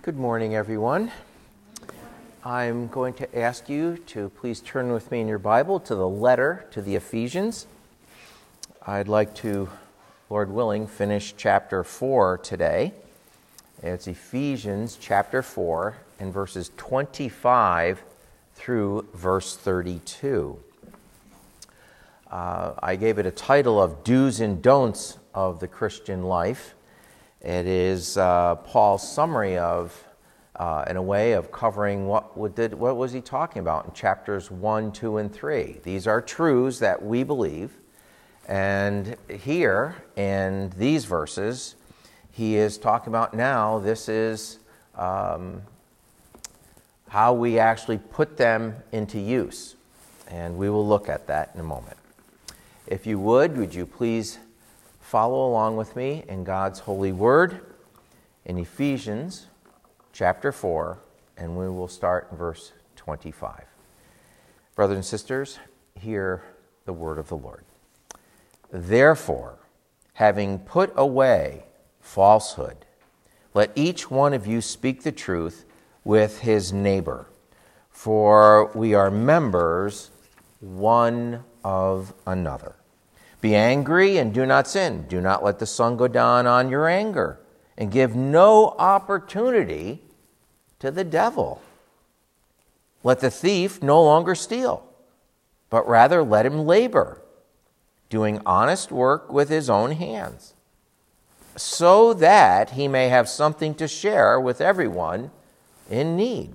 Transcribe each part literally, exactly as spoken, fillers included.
Good morning, everyone. I'm going to ask you to please turn with me in your Bible to the letter to the Ephesians. I'd like to, Lord willing, finish chapter four today. It's Ephesians chapter four and verses twenty-five through verse thirty-two. Uh, I gave it a title of Do's and Don'ts of the Christian Life. It is uh, Paul's summary of, uh, in a way, of covering what, what did what was he talking about in chapters one, two, and three. These are truths that we believe, and here in these verses, he is talking about now. This is um, how we actually put them into use, and we will look at that in a moment. If you would, would you please follow along with me in God's holy word in Ephesians chapter four, and we will start in verse twenty-five. Brothers and sisters, hear the word of the Lord. Therefore, having put away falsehood, let each one of you speak the truth with his neighbor, for we are members one of another. Be angry and do not sin. Do not let the sun go down on your anger, and give no opportunity to the devil. Let the thief no longer steal, but rather let him labor, doing honest work with his own hands, so that he may have something to share with everyone in need.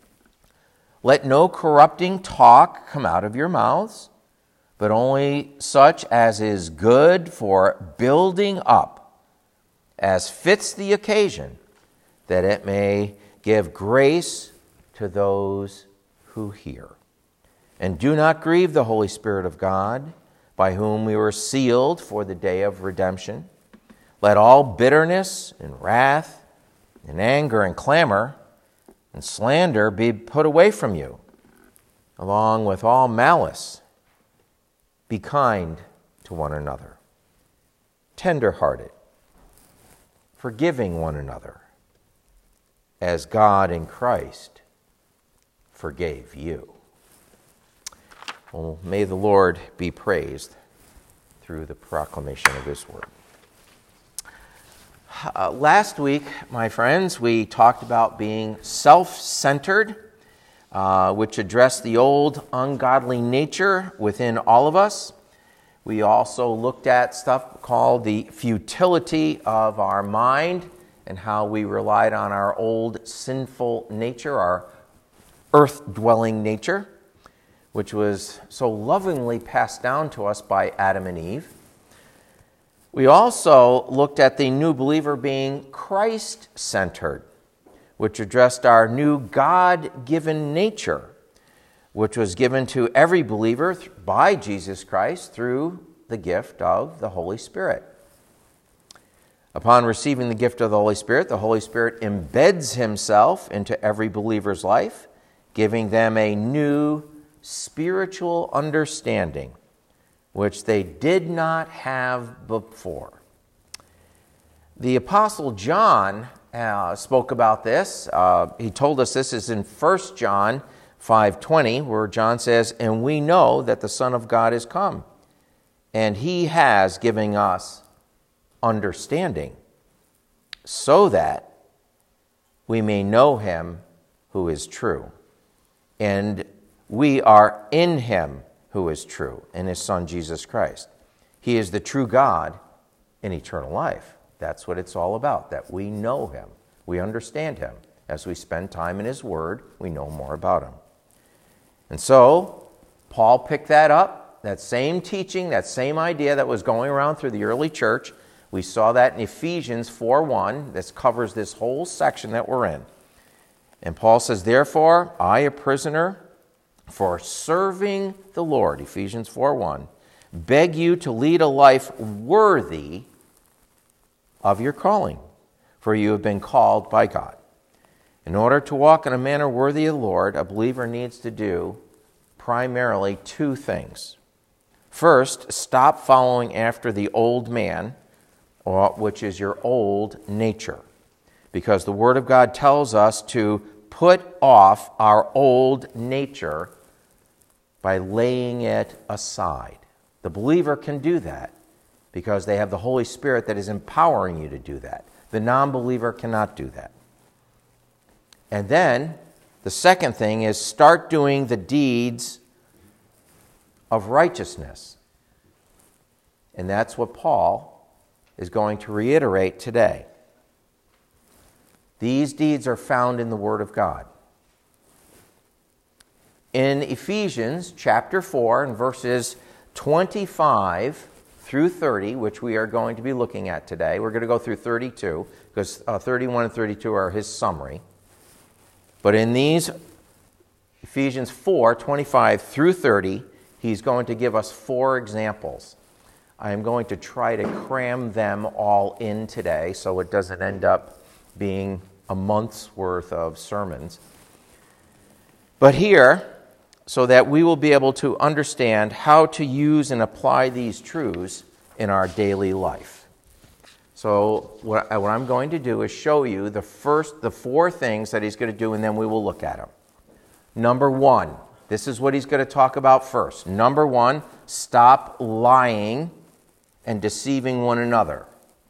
Let no corrupting talk come out of your mouths, but only such as is good for building up, as fits the occasion, that it may give grace to those who hear. And do not grieve the Holy Spirit of God, by whom we were sealed for the day of redemption. Let all bitterness and wrath and anger and clamor and slander be put away from you, along with all malice. Be kind to one another, tender-hearted, forgiving one another, as God in Christ forgave you. Well, may the Lord be praised through the proclamation of his word. Uh, last week, my friends, we talked about being self-centered, Uh, which addressed the old ungodly nature within all of us. We also looked at stuff called the futility of our mind and how we relied on our old sinful nature, our earth-dwelling nature, which was so lovingly passed down to us by Adam and Eve. We also looked at the new believer being Christ-centered, which addressed our new God-given nature, which was given to every believer by Jesus Christ through the gift of the Holy Spirit. Upon receiving the gift of the Holy Spirit, the Holy Spirit embeds himself into every believer's life, giving them a new spiritual understanding, which they did not have before. The Apostle John Uh, spoke about this. Uh, he told us this is in First John five twenty, where John says, "And we know that the Son of God is come, and he has given us understanding, so that we may know him who is true. And we are in him who is true, in his Son Jesus Christ. He is the true God in eternal life." That's what it's all about, that we know him. We understand him. As we spend time in his word, we know more about him. And so, Paul picked that up, that same teaching, that same idea that was going around through the early church. We saw that in Ephesians four one. This covers this whole section that we're in. And Paul says, "Therefore, I, a prisoner for serving the Lord," Ephesians four one, "beg you to lead a life worthy of your calling, for you have been called by God." In order to walk in a manner worthy of the Lord, a believer needs to do primarily two things. First, stop following after the old man, or which is your old nature. because the Word of God tells us to put off our old nature by laying it aside. The believer can do that because they have the Holy Spirit that is empowering you to do that. The non-believer cannot do that. And then the second thing is start doing the deeds of righteousness. And that's what Paul is going to reiterate today. These deeds are found in the Word of God. In Ephesians chapter four and verses twenty-five through thirty, which we are going to be looking at today, we're going to go through thirty-two, because uh, thirty-one and thirty-two are his summary. But in these Ephesians four, twenty-five through thirty, he's going to give us four examples. I am going to try to cram them all in today so it doesn't end up being a month's worth of sermons. But here, so that we will be able to understand how to use and apply these truths in our daily life. So what, what I'm going to do is show you the first, the four things that he's going to do, and then we will look at them. Number one, this is what he's going to talk about first. Number one, stop lying and deceiving one another.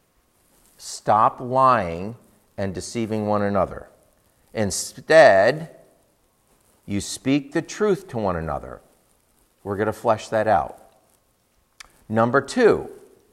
Stop lying and deceiving one another. Instead, you speak the truth to one another. We're going to flesh that out. Number two,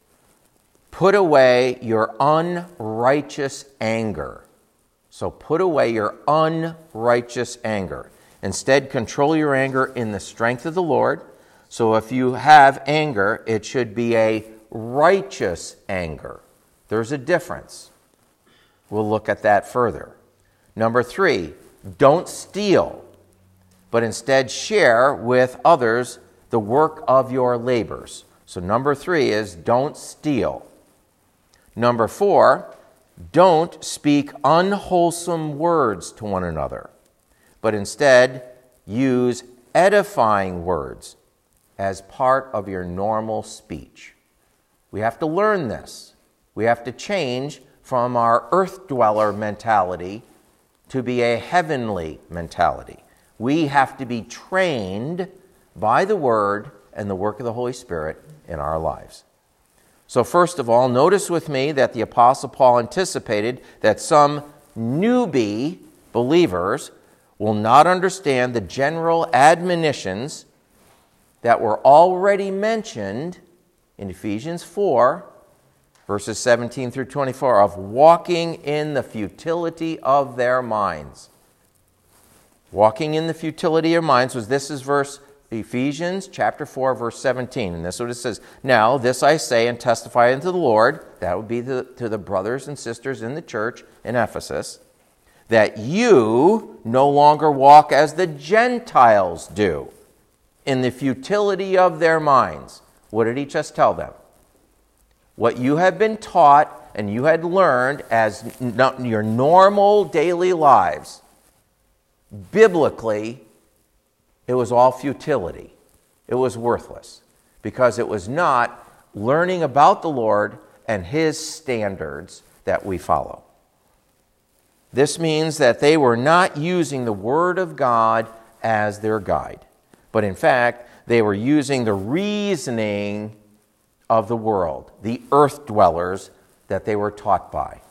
put away your unrighteous anger. So put away your unrighteous anger. Instead, control your anger in the strength of the Lord. So if you have anger, it should be a righteous anger. There's a difference. We'll look at that further. Number three, don't steal, but instead share with others the work of your labors. So number three is don't steal. Number four, don't speak unwholesome words to one another, but instead use edifying words as part of your normal speech. We have to learn this. We have to change from our earth dweller mentality to be a heavenly mentality. We have to be trained by the Word and the work of the Holy Spirit in our lives. So first of all, notice with me that the Apostle Paul anticipated that some newbie believers will not understand the general admonitions that were already mentioned in Ephesians four, verses seventeen through twenty-four, of walking in the futility of their minds. Walking in the futility of minds was, this is verse Ephesians chapter four, verse seventeen. And this is what it says. Now, this I say and testify unto the Lord, that would be to, to the brothers and sisters in the church in Ephesus, that you no longer walk as the Gentiles do, in the futility of their minds. What did he just tell them? What you have been taught and you had learned as n- your normal daily lives, biblically, it was all futility. It was worthless because it was not learning about the Lord and His standards that we follow. This means that they were not using the Word of God as their guide, but in fact, they were using the reasoning of the world, the earth dwellers that they were taught by.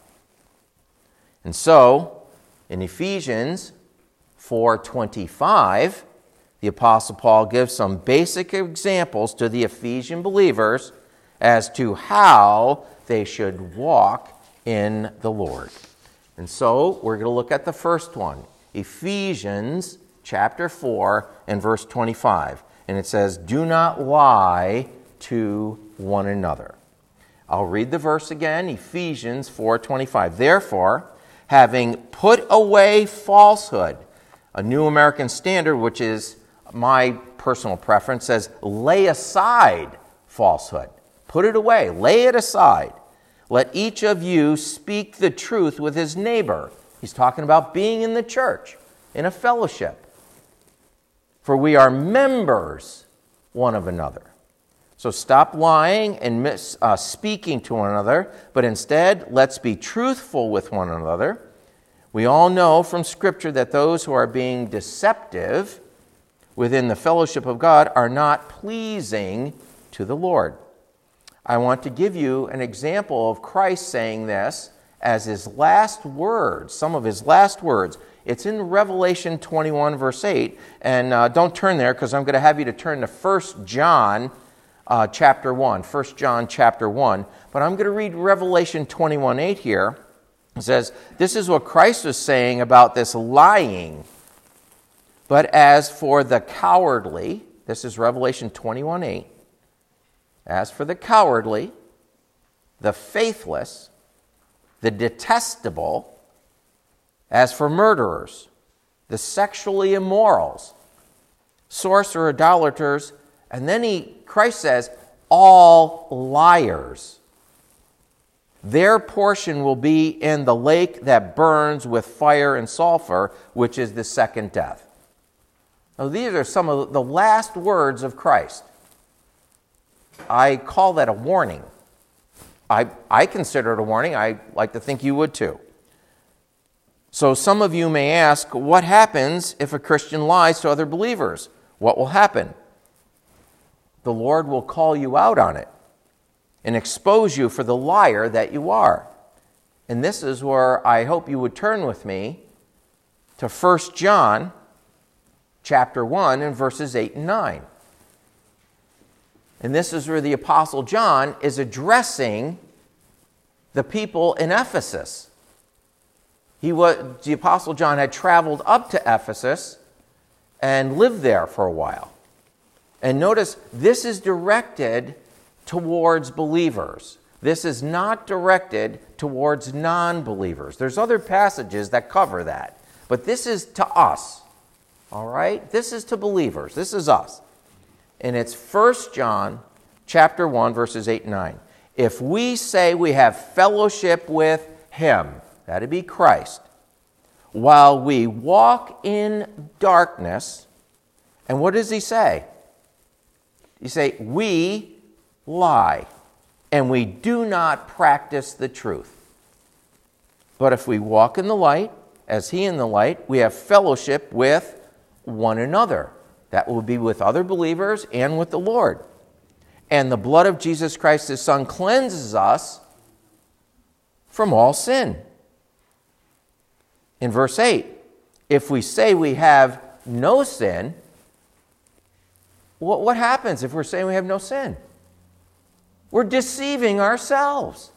And so, in Ephesians four twenty-five, the Apostle Paul gives some basic examples to the Ephesian believers as to how they should walk in the Lord. And so, we're going to look at the first one, Ephesians chapter four and verse twenty-five. And it says, do not lie to one another. I'll read the verse again, Ephesians four twenty-five. Therefore, having put away falsehood, a New American Standard, which is my personal preference, says lay aside falsehood. Put it away. Lay it aside. Let each of you speak the truth with his neighbor. He's talking about being in the church, in a fellowship. For we are members one of another. So stop lying and mis, uh, speaking to one another, but instead let's be truthful with one another. We all know from Scripture that those who are being deceptive within the fellowship of God are not pleasing to the Lord. I want to give you an example of Christ saying this as his last words, some of his last words. It's in Revelation twenty-one, verse eight, and uh, don't turn there because I'm going to have you to turn to First John uh, chapter one, First John chapter one, but I'm going to read Revelation twenty-one, eight here. It says, this is what Christ was saying about this lying. But as for the cowardly, this is Revelation twenty-one, eight, as for the cowardly, the faithless, the detestable, as for murderers, the sexually immorals, sorcerers, idolaters, and then he, Christ says, all liars. Their portion will be in the lake that burns with fire and sulfur, which is the second death. Now, these are some of the last words of Christ. I call that a warning. I, I consider it a warning. I like to think you would too. So some of you may ask, what happens if a Christian lies to other believers? What will happen? The Lord will call you out on it and expose you for the liar that you are. And this is where I hope you would turn with me to First John chapter one and verses eight and nine. And this is where the Apostle John is addressing the people in Ephesus. He was, the Apostle John had traveled up to Ephesus and lived there for a while. And notice, this is directed towards believers. This is not directed towards non-believers. There's other passages that cover that. But this is to us. All right? This is to believers. This is us. And it's First John chapter one, verses eight and nine. If we say we have fellowship with him, that'd be Christ, while we walk in darkness, and what does he say? You say, we lie, and we do not practice the truth. But if we walk in the light, as he in the light, we have fellowship with one another. That will be with other believers and with the Lord. And the blood of Jesus Christ, his Son, cleanses us from all sin. In verse eight, if we say we have no sin, what, what happens if we're saying we have no sin? We're deceiving ourselves.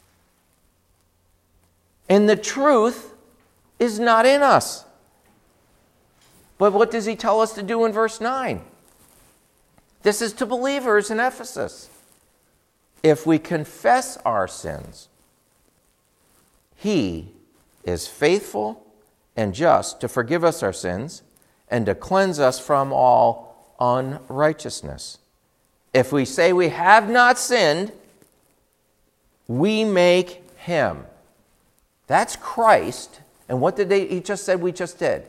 And the truth is not in us. But what does he tell us to do in verse nine? This is to believers in Ephesus. If we confess our sins, he is faithful and just to forgive us our sins and to cleanse us from all unrighteousness. If we say we have not sinned, we make him. That's Christ. And what did they, he just said we just did?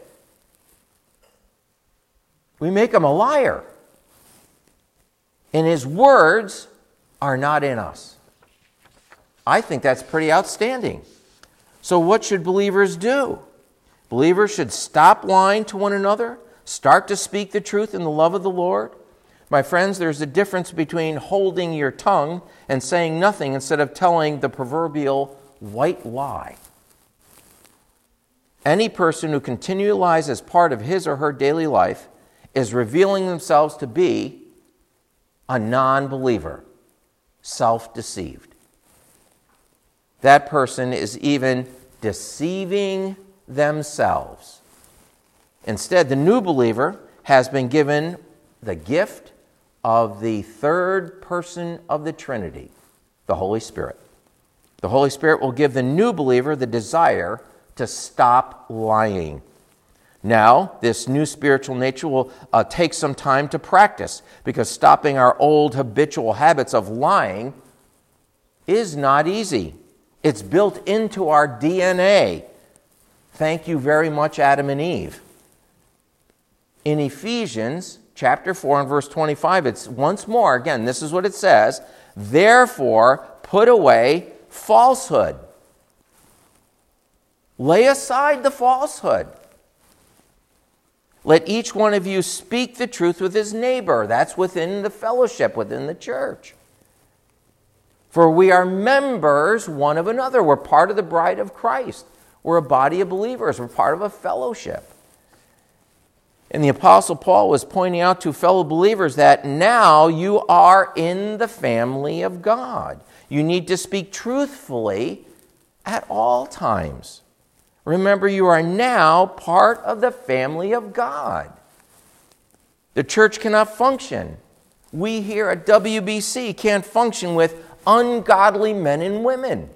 We make him a liar. And his words are not in us. I think that's pretty outstanding. So what should believers do? Believers should stop lying to one another, start to speak the truth in the love of the Lord. My friends, there's a difference between holding your tongue and saying nothing instead of telling the proverbial white lie. Any person who continually lies as part of his or her daily life is revealing themselves to be a non-believer, self-deceived. That person is even deceiving themselves. Instead, the new believer has been given the gift of the third person of the Trinity, the Holy Spirit. The Holy Spirit will give the new believer the desire to stop lying. Now, this new spiritual nature will uh, take some time to practice, because stopping our old habitual habits of lying is not easy. It's built into our D N A. Thank you very much, Adam and Eve. In Ephesians chapter four and verse twenty-five, it's once more, again, this is what it says, therefore put away falsehood. Lay aside the falsehood. Let each one of you speak the truth with his neighbor. That's within the fellowship, within the church. For we are members one of another. We're part of the bride of Christ. We're a body of believers. We're part of a fellowship. And the Apostle Paul was pointing out to fellow believers that now you are in the family of God. You need to speak truthfully at all times. Remember, you are now part of the family of God. The church cannot function. We here at W B C can't function with ungodly men and women.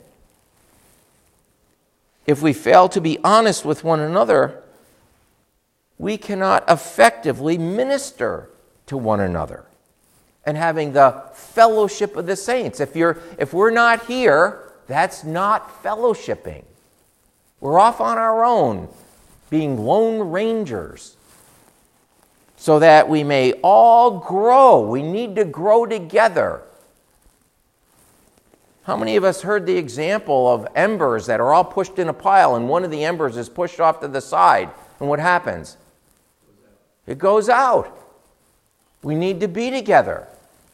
If we fail to be honest with one another, we cannot effectively minister to one another and having the fellowship of the saints. If you're, if we're not here, that's not fellowshipping. We're off on our own, being lone rangers, so that we may all grow. We need to grow together. How many of us heard the example of embers that are all pushed in a pile and one of the embers is pushed off to the side? And what happens? It goes out. We need to be together.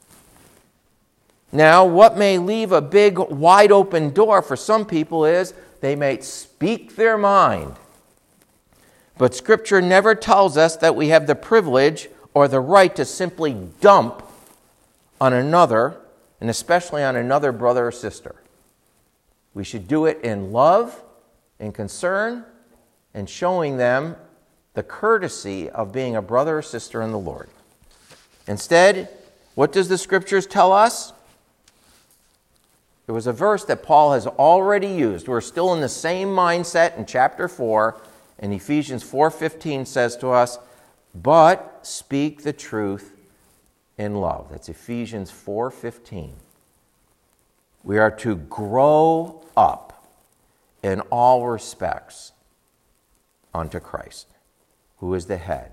Now, what may leave a big, wide open door for some people is they may speak their mind. But Scripture never tells us that we have the privilege or the right to simply dump on another, and especially on another brother or sister. We should do it in love, in concern, and showing them the courtesy of being a brother or sister in the Lord. Instead, what does the Scriptures tell us? There was a verse that Paul has already used. We're still in the same mindset in chapter four, and Ephesians four fifteen says to us, "But speak the truth in love." That's Ephesians four fifteen. We are to grow up in all respects unto Christ, who is the head.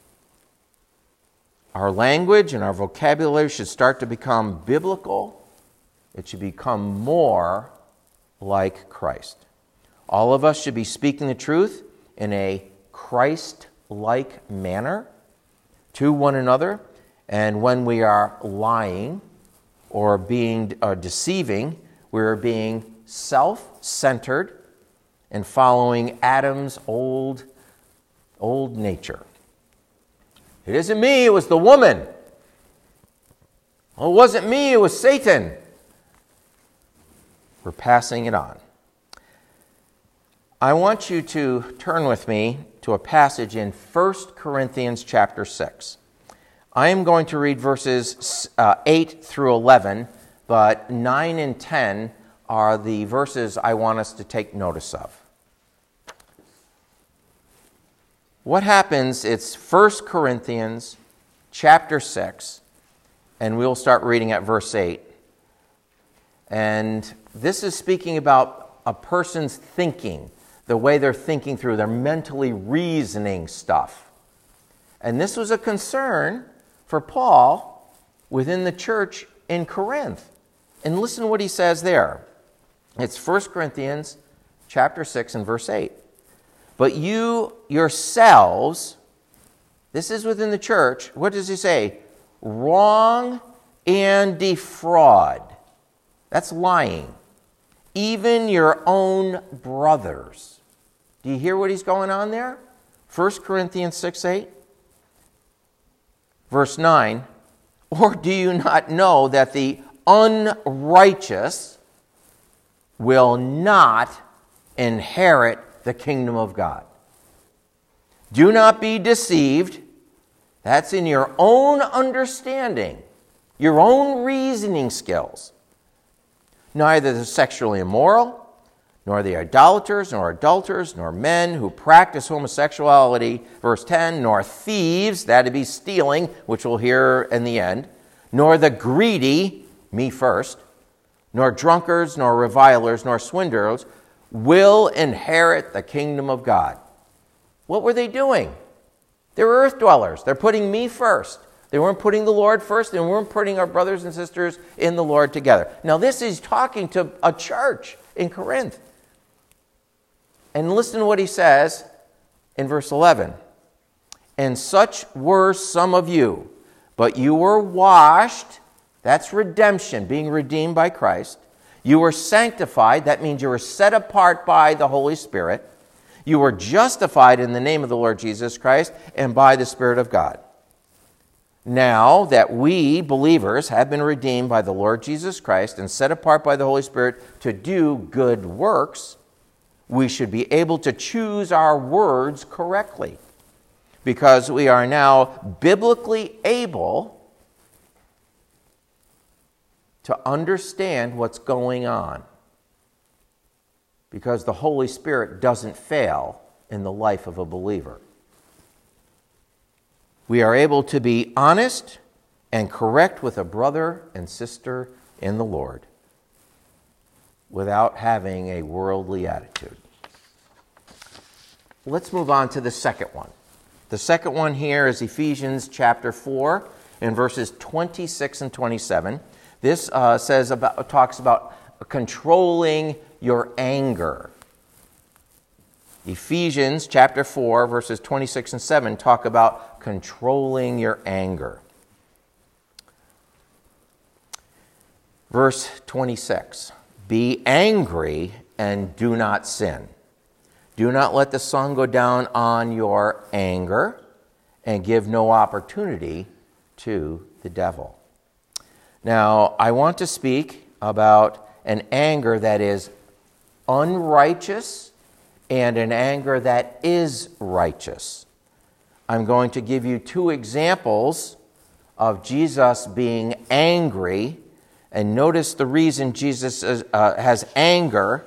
Our language and our vocabulary should start to become biblical. It should become more like Christ. All of us should be speaking the truth in a Christ-like manner to one another. And when we are lying or being or deceiving, we're being self-centered and following Adam's old, old nature. It isn't me, it was the woman. Well, it wasn't me, it was Satan. We're passing it on. I want you to turn with me to a passage in First Corinthians chapter six. I am going to read verses uh, eight through eleven, but nine and ten are the verses I want us to take notice of. What happens, it's First Corinthians chapter six, and we'll start reading at verse eight. And this is speaking about a person's thinking, the way they're thinking through, they're mentally reasoning stuff. And this was a concern for Paul within the church in Corinth. And listen to what he says there. It's First Corinthians chapter six and verse eight. But you yourselves, this is within the church, what does he say? Wrong and defraud. That's lying. Even your own brothers. Do you hear what he's going on there? First Corinthians six eight. Verse nine. Or do you not know that the unrighteous will not inherit the kingdom of God? Do not be deceived. That's in your own understanding, your own reasoning skills. Neither the sexually immoral, nor the idolaters, nor adulterers, nor men who practice homosexuality, verse ten, nor thieves, that'd be stealing, which we'll hear in the end, nor the greedy, me first, nor drunkards, nor revilers, nor swindlers, will inherit the kingdom of God. What were they doing? They were earth dwellers. They're putting me first. They weren't putting the Lord first. They weren't putting our brothers and sisters in the Lord together. Now, this is talking to a church in Corinth. And listen to what he says in verse eleven. And such were some of you, but you were washed. That's redemption, being redeemed by Christ. You were sanctified. That means you were set apart by the Holy Spirit. You were justified in the name of the Lord Jesus Christ and by the Spirit of God. Now that we, believers, have been redeemed by the Lord Jesus Christ and set apart by the Holy Spirit to do good works, we should be able to choose our words correctly, because we are now biblically able to understand what's going on, because the Holy Spirit doesn't fail in the life of a believer. We are able to be honest and correct with a brother and sister in the Lord without having a worldly attitude. Let's move on to the second one. The second one here is Ephesians chapter four in verses twenty-six and twenty-seven. This uh, says about talks about controlling your anger. Ephesians chapter four, verses twenty-six and seven talk about controlling your anger. Verse twenty-six, be angry and do not sin. Do not let the sun go down on your anger, and give no opportunity to the devil. Now, I want to speak about an anger that is unrighteous and an anger that is righteous. I'm going to give you two examples of Jesus being angry, and notice the reason Jesus is, uh, has anger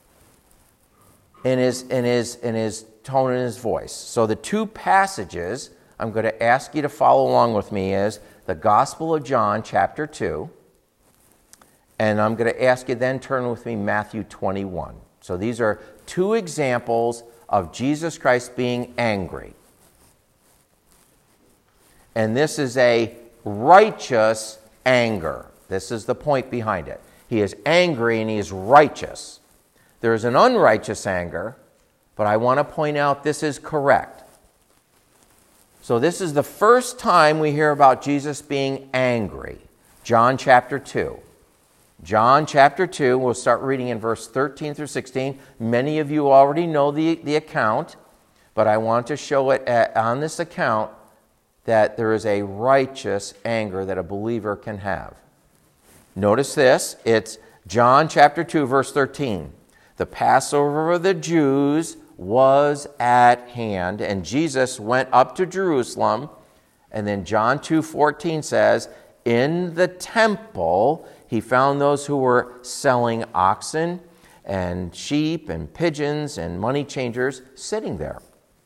in his, in, his, in his tone and his voice. So the two passages I'm going to ask you to follow along with me is the Gospel of John, chapter two, and I'm going to ask you then turn with me Matthew twenty-one. So these are two examples of Jesus Christ being angry. And this is a righteous anger. This is the point behind it. He is angry and he is righteous. There is an unrighteous anger, but I want to point out this is correct. So this is the first time we hear about Jesus being angry. John chapter two. John chapter two, we'll start reading in verse thirteen through sixteen. Many of you already know the, the account, but I want to show it at, on this account that there is a righteous anger that a believer can have. Notice this. It's John chapter two, verse thirteen. The Passover of the Jews was at hand, and Jesus went up to Jerusalem. And then John two fourteen says, in the temple he found those who were selling oxen and sheep and pigeons and money changers sitting there.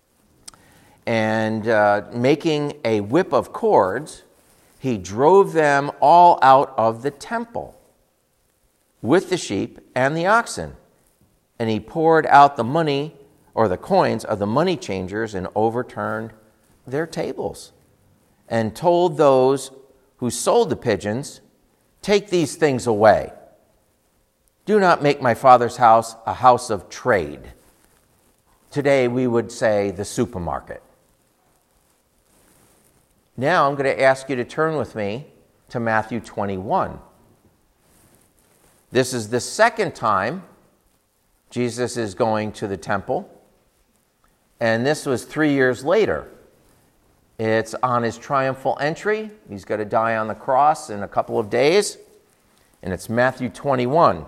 And uh, making a whip of cords, he drove them all out of the temple with the sheep and the oxen. And he poured out the money or the coins of the money changers and overturned their tables, and told those who sold the pigeons, take these things away. Do not make my Father's house a house of trade. Today we would say the supermarket. Now I'm going to ask you to turn with me to Matthew twenty-one. This is the second time Jesus is going to the temple, and this was three years later. It's on his triumphal entry. He's going to die on the cross in a couple of days, and it's Matthew twenty-one.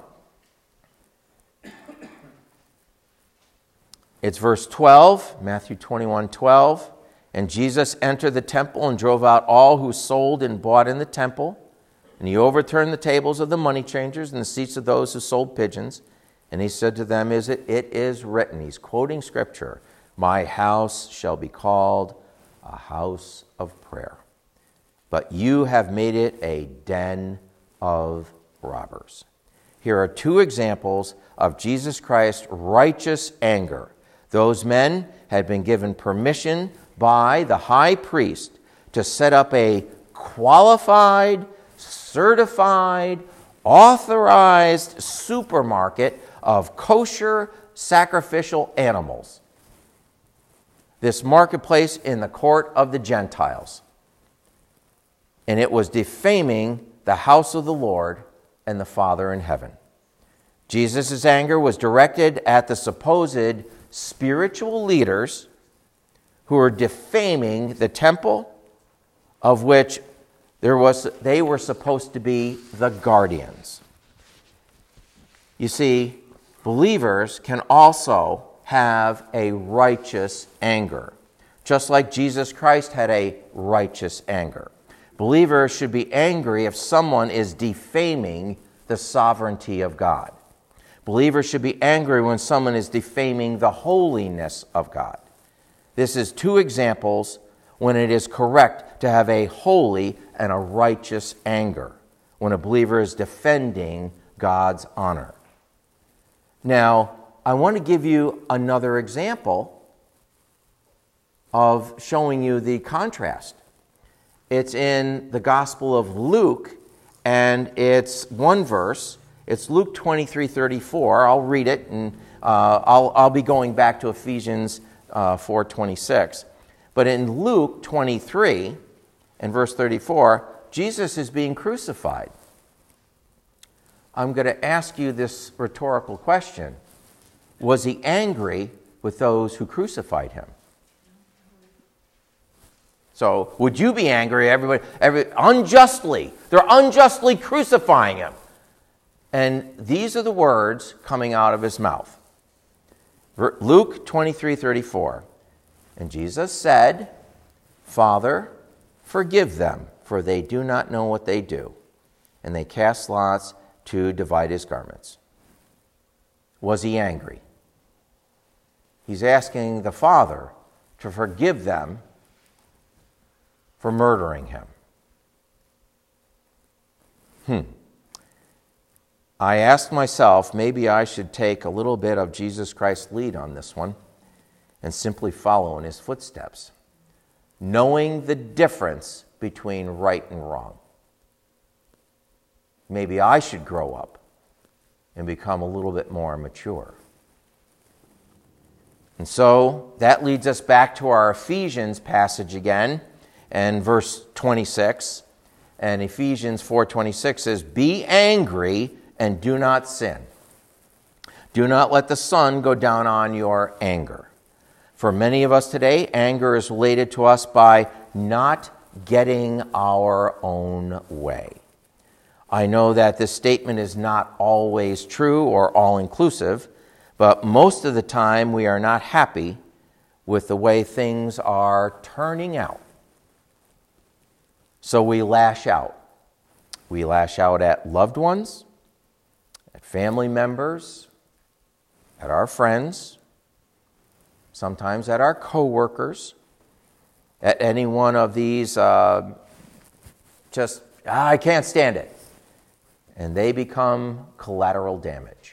It's verse twelve, Matthew twenty-one, twelve. And Jesus entered the temple and drove out all who sold and bought in the temple. And he overturned the tables of the money changers and the seats of those who sold pigeons. And he said to them, "Is it? It is written." He's quoting Scripture. "My house shall be called a house of prayer, but you have made it a den of robbers." Here are two examples of Jesus Christ's righteous anger. Those men had been given permission by the high priest to set up a qualified, certified, authorized supermarket of kosher, sacrificial animals. This marketplace in the court of the Gentiles. And it was defaming the house of the Lord and the Father in heaven. Jesus' anger was directed at the supposed spiritual leaders who were defaming the temple of which there was, they were supposed to be the guardians. You see, believers can also have a righteous anger, just like Jesus Christ had a righteous anger. Believers should be angry if someone is defaming the sovereignty of God. Believers should be angry when someone is defaming the holiness of God. This is two examples when it is correct to have a holy and a righteous anger, when a believer is defending God's honor. Now, I want to give you another example of showing you the contrast. It's in the Gospel of Luke, and it's one verse. It's Luke twenty-three thirty-four. I'll read it, and uh, I'll, I'll be going back to Ephesians uh, four twenty-six. But in Luke twenty-three and verse thirty-four, Jesus is being crucified. I'm going to ask you this rhetorical question. Was he angry with those who crucified him? So, would you be angry? Everybody, every, unjustly. They're unjustly crucifying him. And these are the words coming out of his mouth. Luke twenty-three thirty-four. And Jesus said, Father, forgive them, for they do not know what they do. And they cast lots to divide his garments. Was he angry? He's asking the Father to forgive them for murdering him. Hmm. I asked myself, maybe I should take a little bit of Jesus Christ's lead on this one and simply follow in his footsteps, knowing the difference between right and wrong. Maybe I should grow up and become a little bit more mature. And so that leads us back to our Ephesians passage again, and verse twenty-six. And Ephesians four twenty-six says, Be angry and do not sin. Do not let the sun go down on your anger. For many of us today, anger is related to us by not getting our own way. I know that this statement is not always true or all-inclusive, but most of the time we are not happy with the way things are turning out. So we lash out. We lash out at loved ones, at family members, at our friends, sometimes at our coworkers, at any one of these, uh, just, ah, I can't stand it. And they become collateral damage.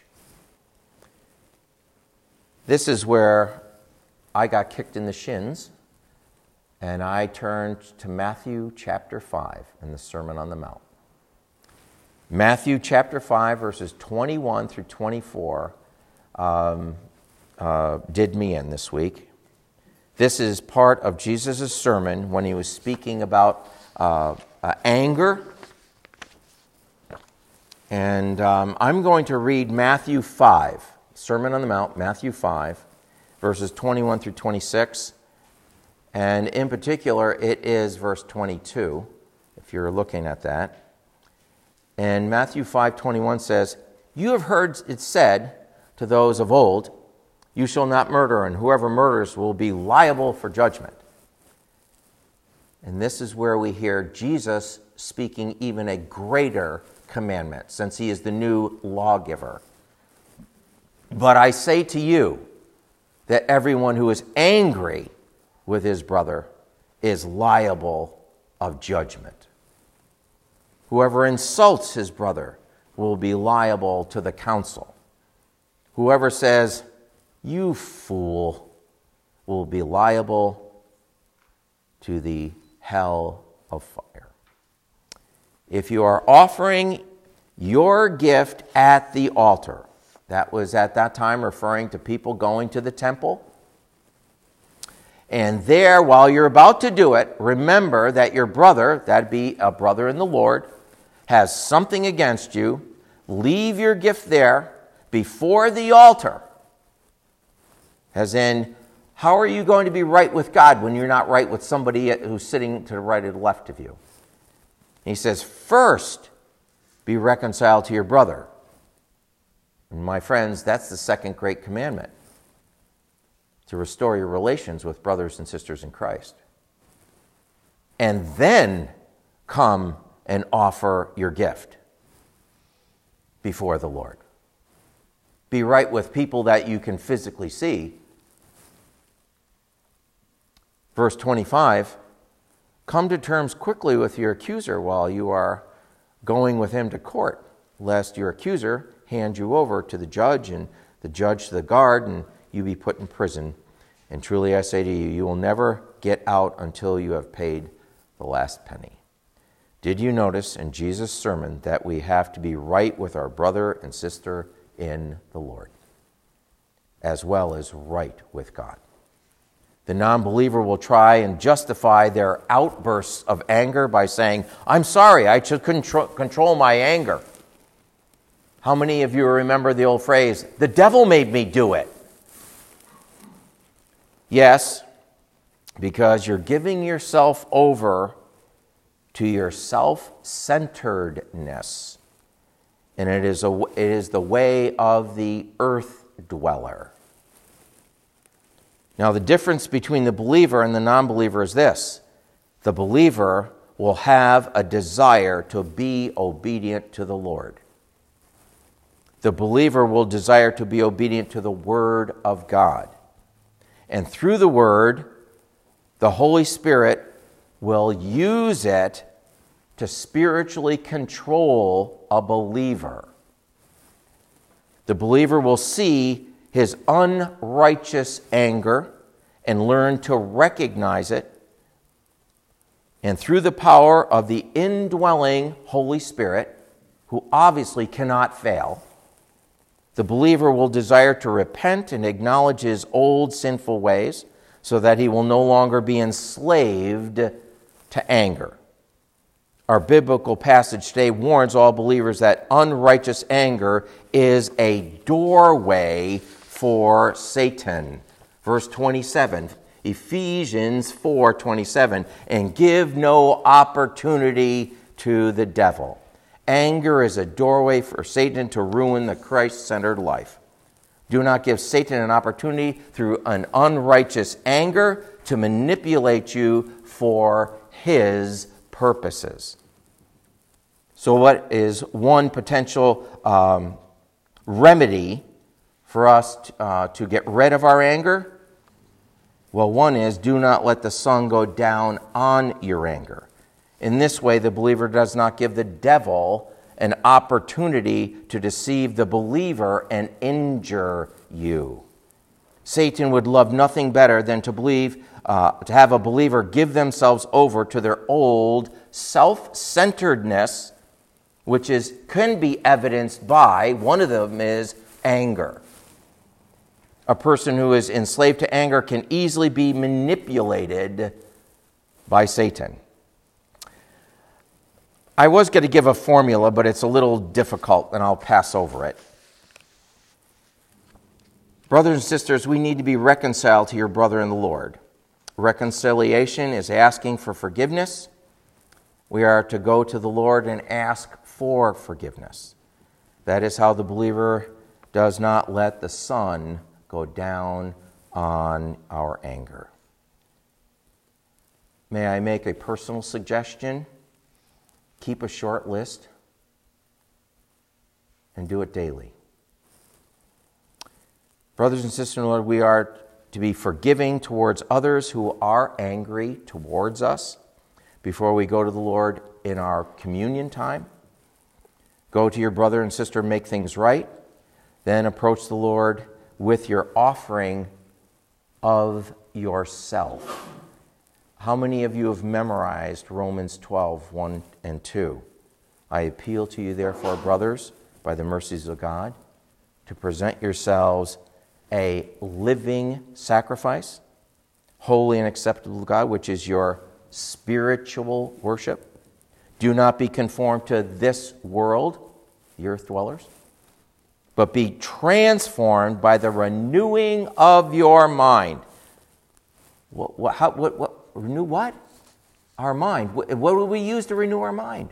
This is where I got kicked in the shins, and I turned to Matthew chapter five in the Sermon on the Mount. Matthew chapter five, verses twenty-one through twenty-four, um, uh, did me in this week. This is part of Jesus' sermon when he was speaking about uh, uh, anger. And um, I'm going to read Matthew five, Sermon on the Mount, Matthew five, verses twenty-one through twenty-six. And in particular, it is verse twenty-two, if you're looking at that. And Matthew five twenty-one says, You have heard it said to those of old, You shall not murder, and whoever murders will be liable for judgment. And this is where we hear Jesus speaking even a greater commandment, since he is the new lawgiver. But I say to you that everyone who is angry with his brother is liable of judgment. Whoever insults his brother will be liable to the council. Whoever says, You fool, will be liable to the hell of fire. If you are offering your gift at the altar, That was at that time referring to people going to the temple. And there, while you're about to do it, remember that your brother, that'd be a brother in the Lord, has something against you. Leave your gift there before the altar. As in, how are you going to be right with God when you're not right with somebody who's sitting to the right or the left of you? He says, first, be reconciled to your brother. And my friends, that's the second great commandment, to restore your relations with brothers and sisters in Christ. And then come and offer your gift before the Lord. Be right with people that you can physically see. Verse twenty-five, come to terms quickly with your accuser while you are going with him to court, lest your accuser hand you over to the judge and the judge to the guard, and you be put in prison. And truly I say to you, you will never get out until you have paid the last penny. Did you notice in Jesus' sermon that we have to be right with our brother and sister in the Lord, as well as right with God? The non-believer will try and justify their outbursts of anger by saying, I'm sorry, I should control, control my anger. How many of you remember the old phrase, the devil made me do it? Yes, because you're giving yourself over to your self-centeredness. And it is, a, it is the way of the earth dweller. Now, the difference between the believer and the non-believer is this. The believer will have a desire to be obedient to the Lord. The believer will desire to be obedient to the Word of God. And through the Word, the Holy Spirit will use it to spiritually control a believer. The believer will see his unrighteous anger and learn to recognize it. And through the power of the indwelling Holy Spirit, who obviously cannot fail, the believer will desire to repent and acknowledge his old sinful ways so that he will no longer be enslaved to anger. Our biblical passage today warns all believers that unrighteous anger is a doorway for Satan. Verse twenty-seven, Ephesians four twenty-seven, and give no opportunity to the devil. Anger is a doorway for Satan to ruin the Christ-centered life. Do not give Satan an opportunity through an unrighteous anger to manipulate you for his purposes. So what is one potential um, remedy for us to, uh, to get rid of our anger? Well, one is, do not let the sun go down on your anger. In this way, the believer does not give the devil an opportunity to deceive the believer and injure you. Satan would love nothing better than to believe, uh, to have a believer give themselves over to their old self-centeredness, which is can be evidenced by, one of them is anger. A person who is enslaved to anger can easily be manipulated by Satan. I was going to give a formula, but it's a little difficult, and I'll pass over it. Brothers and sisters, we need to be reconciled to your brother in the Lord. Reconciliation is asking for forgiveness. We are to go to the Lord and ask for forgiveness. That is how the believer does not let the sun go down on our anger. May I make a personal suggestion? Keep a short list and do it daily. Brothers and sisters in the Lord, we are to be forgiving towards others who are angry towards us before we go to the Lord in our communion time. Go to your brother and sister, make things right. Then approach the Lord with your offering of yourself. How many of you have memorized Romans twelve, one and two? I appeal to you, therefore, brothers, by the mercies of God, to present yourselves a living sacrifice, holy and acceptable to God, which is your spiritual worship. Do not be conformed to this world, the earth dwellers, but be transformed by the renewing of your mind. What, what, how, what, what, renew what? Our mind. What, what will we use to renew our mind?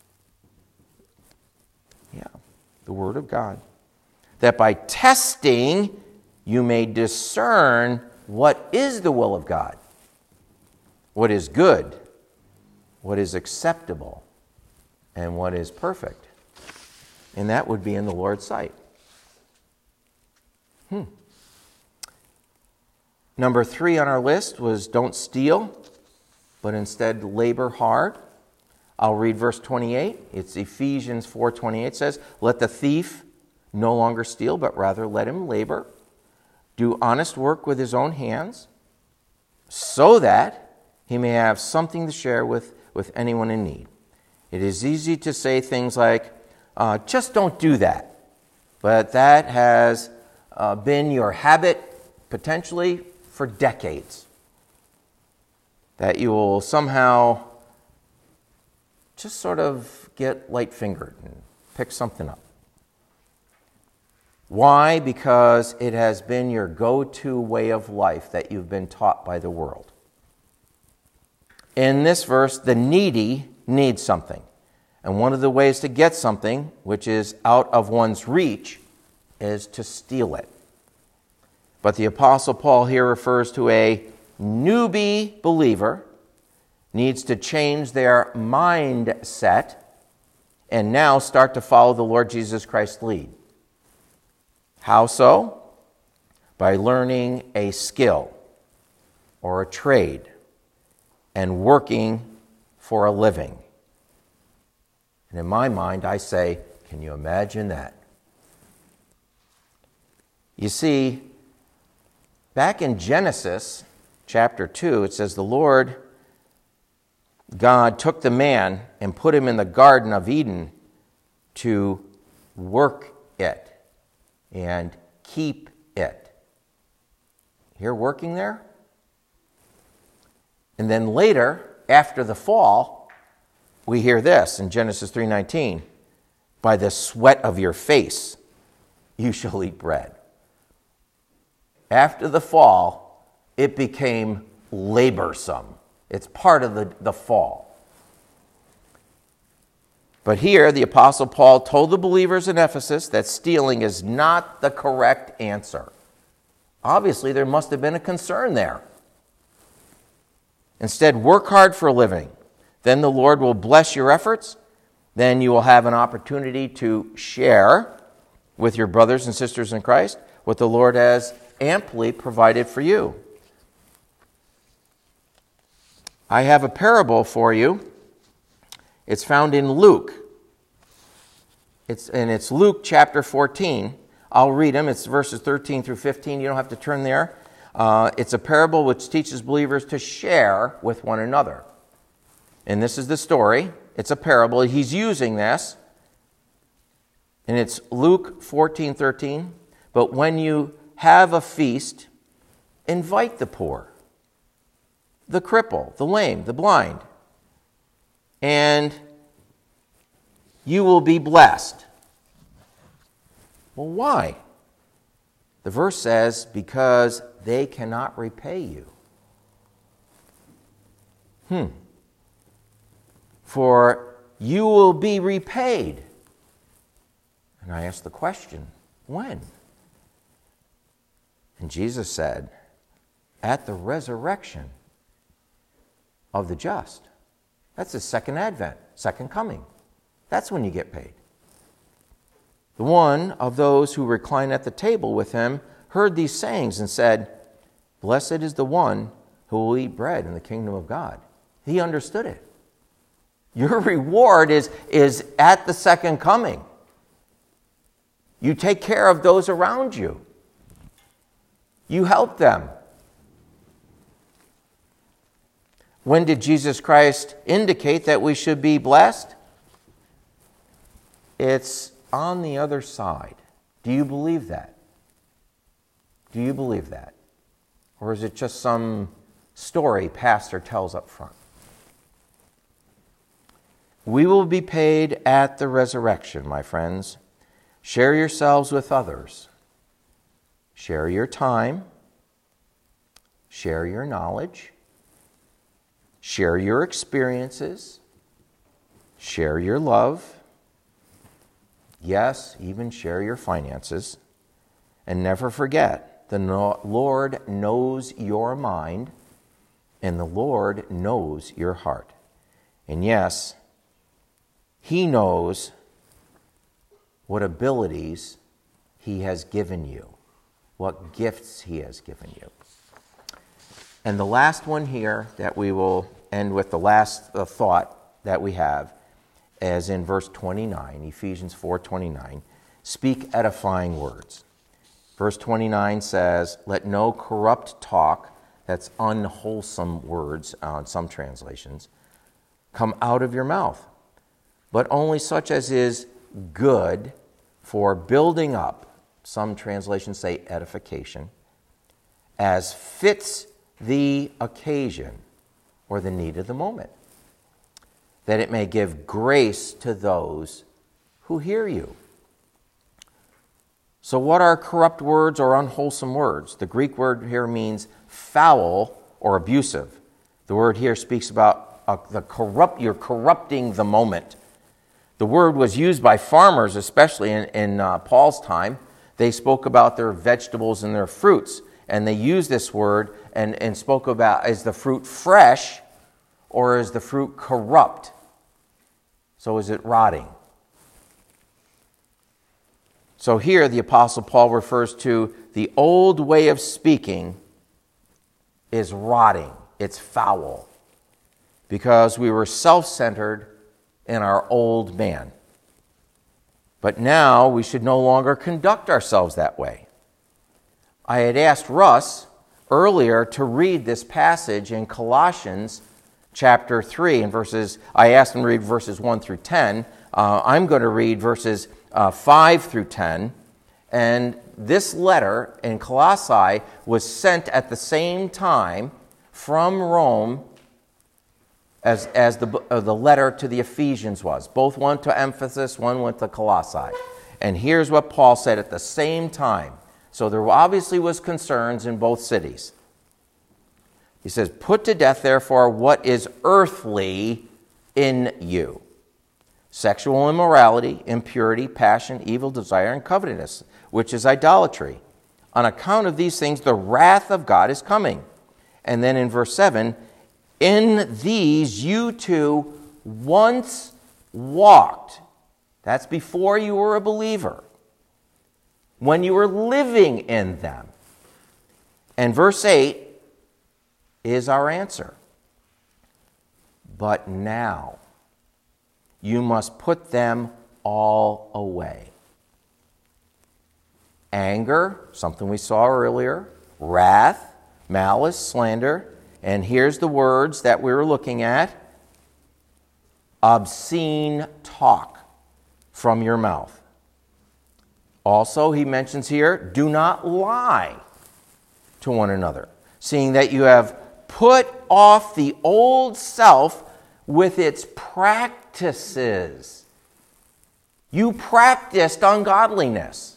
Yeah, the Word of God. That by testing you may discern what is the will of God, what is good, what is acceptable, and what is perfect. And that would be in the Lord's sight. Hmm. Number three on our list was don't steal, but instead labor hard. I'll read verse twenty-eight. It's Ephesians four twenty-eight. It says, let the thief no longer steal, but rather let him labor, do honest work with his own hands, so that he may have something to share with, with anyone in need. It is easy to say things like, uh, just don't do that. But that has uh, been your habit, potentially, for decades. That you will somehow just sort of get light-fingered and pick something up. Why? Because it has been your go-to way of life that you've been taught by the world. In this verse, the needy need something. And one of the ways to get something, which is out of one's reach, is to steal it. But the Apostle Paul here refers to a newbie believer needs to change their mindset and now start to follow the Lord Jesus Christ's lead. How so? By learning a skill or a trade and working for a living. And in my mind, I say, can you imagine that? You see, back in Genesis chapter two, it says the Lord God took the man and put him in the Garden of Eden to work it and keep it. Hear working there? And then later, after the fall, we hear this in Genesis three nineteen, by the sweat of your face you shall eat bread. After the fall, it became laborsome. It's part of the, the fall. But here, the Apostle Paul told the believers in Ephesus that stealing is not the correct answer. Obviously, there must have been a concern there. Instead, work hard for a living. Then the Lord will bless your efforts. Then you will have an opportunity to share with your brothers and sisters in Christ what the Lord has amply provided for you. I have a parable for you. It's found in Luke. It's, and it's Luke chapter fourteen. I'll read them. It's verses thirteen through fifteen. You don't have to turn there. Uh, it's a parable which teaches believers to share with one another. And this is the story. It's a parable. He's using this. And it's Luke fourteen thirteen. But when you have a feast, invite the poor, the cripple, the lame, the blind, and you will be blessed. Well, why? The verse says, because they cannot repay you. Hmm. For you will be repaid. And I asked the question, when? And Jesus said, at the resurrection of the just. That's the second advent, second coming. That's when you get paid. The one of those who reclined at the table with him heard these sayings and said, blessed is the one who will eat bread in the kingdom of God. He understood it. Your reward is, is at the second coming. You take care of those around you. You help them. When did Jesus Christ indicate that we should be blessed? It's on the other side. Do Do you believe that? Do you believe that? Or is it just some story pastor tells up front? We will be paid at the resurrection, my friends. Share yourselves with others. Share your time. Share your knowledge. Share your experiences. Share your love. Yes, even share your finances. And never forget, the Lord knows your mind, and the Lord knows your heart. And yes, He knows what abilities He has given you, what gifts He has given you. And the last one here that we will end with, the last uh, thought that we have, as in verse twenty-nine, Ephesians four twenty-nine, speak edifying words. Verse twenty-nine says, let no corrupt talk, that's unwholesome words on some translations, come out of your mouth, but only such as is good for building up, some translations say edification, as fits the occasion or the need of the moment, that it may give grace to those who hear you. So what are corrupt words or unwholesome words? The Greek word here means foul or abusive. The word here speaks about uh, the corrupt, you're corrupting the moment. The word was used by farmers, especially in, in uh, Paul's time. They spoke about their vegetables and their fruits, and they used this word and, and spoke about, is the fruit fresh or is the fruit corrupt? So is it rotting? So here the Apostle Paul refers to the old way of speaking is rotting. It's foul. Because we were self-centered in our old man. But now we should no longer conduct ourselves that way. I had asked Russ earlier to read this passage in Colossians chapter three, and verses, I asked him to read verses one through ten. Uh, I'm going to read verses uh, five through ten. And this letter in Colossae was sent at the same time from Rome as, as the, uh, the letter to the Ephesians was. Both went to Ephesus, one went to Colossae. And here's what Paul said at the same time. So there obviously was concerns in both cities. He says, put to death, therefore, what is earthly in you. Sexual immorality, impurity, passion, evil desire, and covetousness, which is idolatry. On account of these things, the wrath of God is coming. And then in verse seven, in these you too once walked. That's before you were a believer. When you were living in them. And verse eight is our answer. But now you must put them all away. Anger, something we saw earlier, wrath, malice, slander, and here's the words that we were looking at, obscene talk from your mouth. Also, he mentions here, do not lie to one another, seeing that you have put off the old self with its practices. You practiced ungodliness.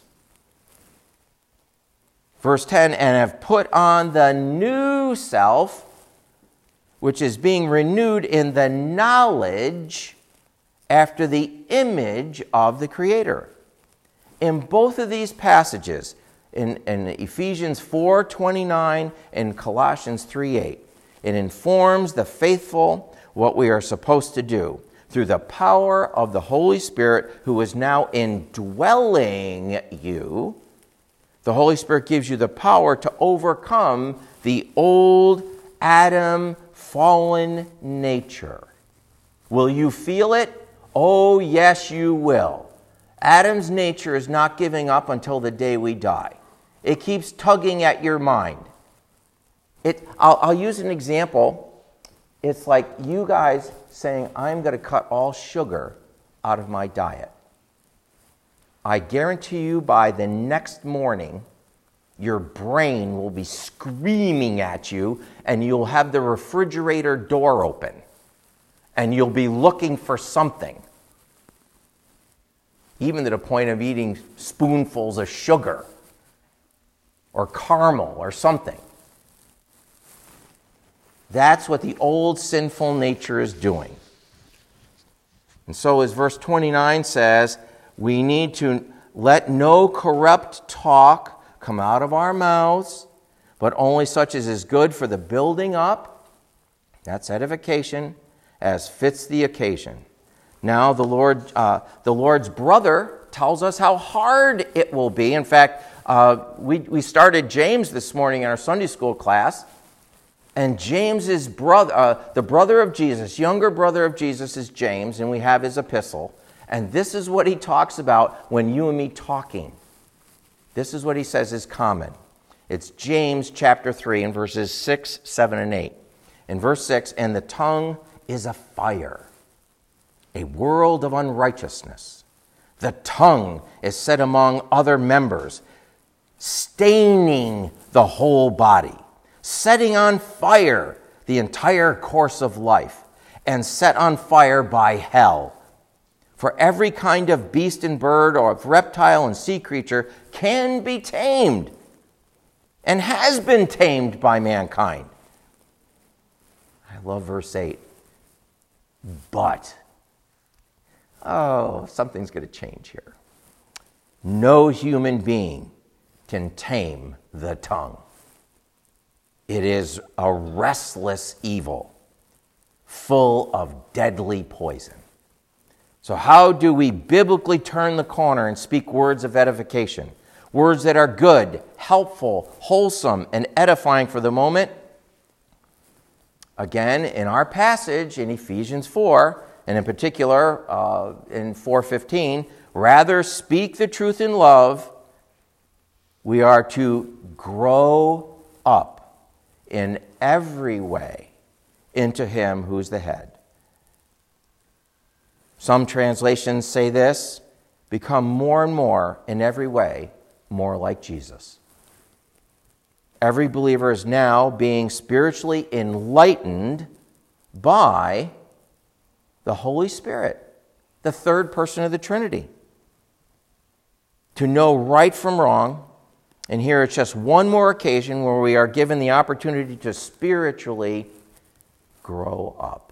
Verse ten, and have put on the new self, which is being renewed in the knowledge after the image of the Creator. In both of these passages, in, in Ephesians four twenty-nine and Colossians three eight, it informs the faithful what we are supposed to do through the power of the Holy Spirit who is now indwelling you. The Holy Spirit gives you the power to overcome the old Adam fallen nature. Will you feel it? Oh, yes, you will. Adam's nature is not giving up until the day we die. It keeps tugging at your mind. It, I'll, I'll use an example. It's like you guys saying, I'm going to cut all sugar out of my diet. I guarantee you by the next morning, your brain will be screaming at you, and you'll have the refrigerator door open, and you'll be looking for something, even to the point of eating spoonfuls of sugar or caramel or something. That's what the old sinful nature is doing. And so as verse twenty-nine says, we need to let no corrupt talk come out of our mouths, but only such as is good for the building up, that's edification, as fits the occasion. Now the Lord, uh, the Lord's brother tells us how hard it will be. In fact, uh, we, we started James this morning in our Sunday school class, and James's brother, uh, the brother of Jesus, younger brother of Jesus is James, and we have his epistle. And this is what he talks about when you and me talking. This is what he says is common. It's James chapter three and verses six, seven, and eight. In verse six, and the tongue is a fire, a world of unrighteousness. The tongue is set among other members, staining the whole body, setting on fire the entire course of life, and set on fire by hell. For every kind of beast and bird, or of reptile and sea creature, can be tamed, and has been tamed by mankind. I love verse eight. But, oh, something's going to change here. No human being can tame the tongue. It is a restless evil, full of deadly poison. So how do we biblically turn the corner and speak words of edification? Words that are good, helpful, wholesome, and edifying for the moment? Again, in our passage in Ephesians four, and in particular uh, in four fifteen, rather speak the truth in love. We are to grow up in every way into him who's the head. Some translations say this, become more and more, in every way, more like Jesus. Every believer is now being spiritually enlightened by the Holy Spirit, the third person of the Trinity, to know right from wrong. And here it's just one more occasion where we are given the opportunity to spiritually grow up.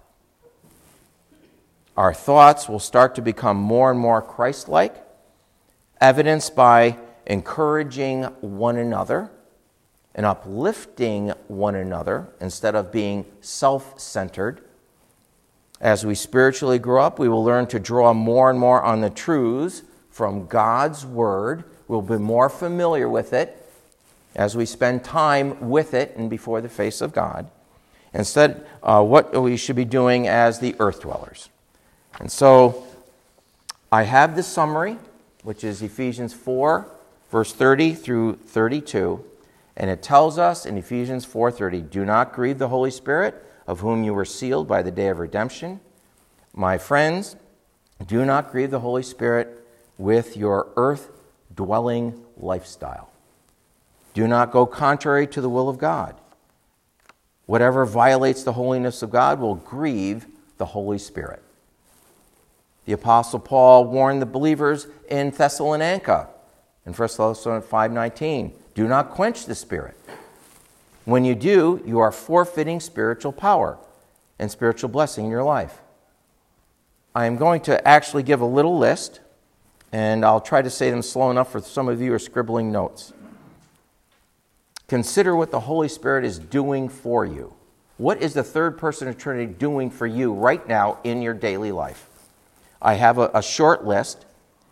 Our thoughts will start to become more and more Christ-like, evidenced by encouraging one another and uplifting one another instead of being self-centered. As we spiritually grow up, we will learn to draw more and more on the truths from God's Word. We'll be more familiar with it as we spend time with it and before the face of God. Instead, uh, what we should be doing as the earth dwellers. And so I have the summary, which is Ephesians four, verse thirty through thirty-two. And it tells us in Ephesians four thirty, do not grieve the Holy Spirit, of whom you were sealed by the day of redemption. My friends, do not grieve the Holy Spirit with your earth-dwelling lifestyle. Do not go contrary to the will of God. Whatever violates the holiness of God will grieve the Holy Spirit. The Apostle Paul warned the believers in Thessalonica in First Thessalonians five nineteen, do not quench the Spirit. When you do, you are forfeiting spiritual power and spiritual blessing in your life. I am going to actually give a little list, and I'll try to say them slow enough for some of you who are scribbling notes. Consider what the Holy Spirit is doing for you. What is the third person of Trinity doing for you right now in your daily life? I have a, a short list.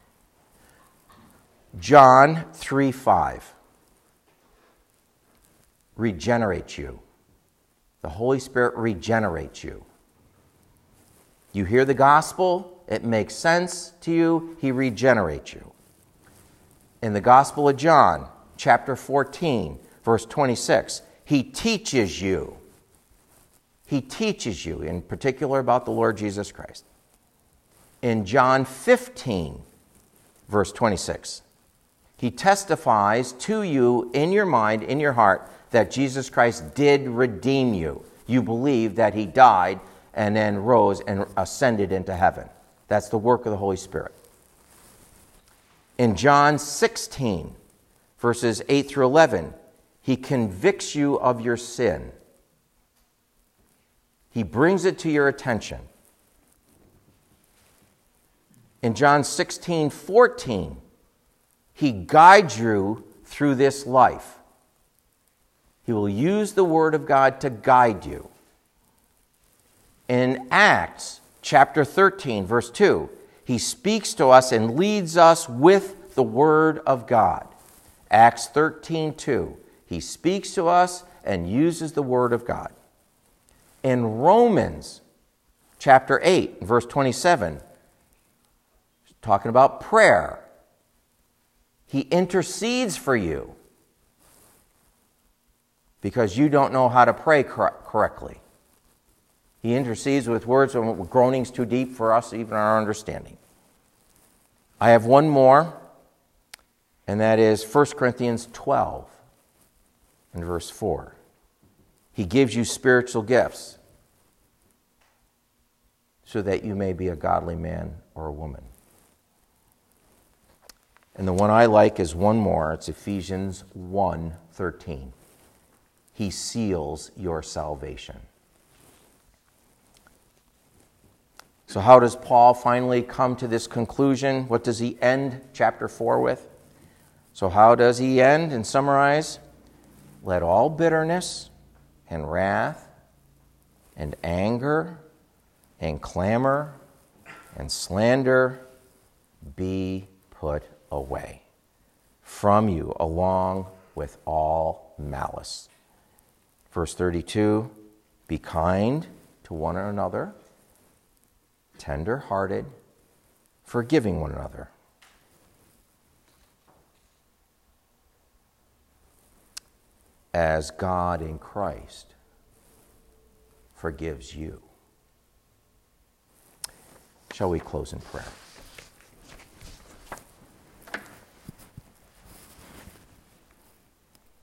John three five. Regenerates you. The Holy Spirit regenerates you. You hear the gospel, it makes sense to you, he regenerates you. In the Gospel of John, chapter fourteen, verse twenty-six, he teaches you. He teaches you, in particular about the Lord Jesus Christ. In John fifteen, verse twenty-six. He testifies to you in your mind, in your heart, that Jesus Christ did redeem you. You believe that he died and then rose and ascended into heaven. That's the work of the Holy Spirit. In John sixteen, verses eight through eleven, he convicts you of your sin. He brings it to your attention. In John sixteen, fourteen, he guides you through this life. He will use the Word of God to guide you. In Acts chapter thirteen, verse two, he speaks to us and leads us with the Word of God. Acts thirteen, two, he speaks to us and uses the Word of God. In Romans chapter eight, verse twenty-seven, talking about prayer, he intercedes for you because you don't know how to pray cor- correctly. He intercedes with words and groanings too deep for us, even our understanding. I have one more, and that is First Corinthians twelve and verse four. He gives you spiritual gifts so that you may be a godly man or a woman. And the one I like is one more. It's Ephesians one thirteen. He seals your salvation. So how does Paul finally come to this conclusion? What does he end chapter four with? So how does he end and summarize? Let all bitterness and wrath and anger and clamor and slander be put away from you along with all malice. Verse thirty-two, be kind to one another, tender-hearted, forgiving one another. As God in Christ forgives you. Shall we close in prayer?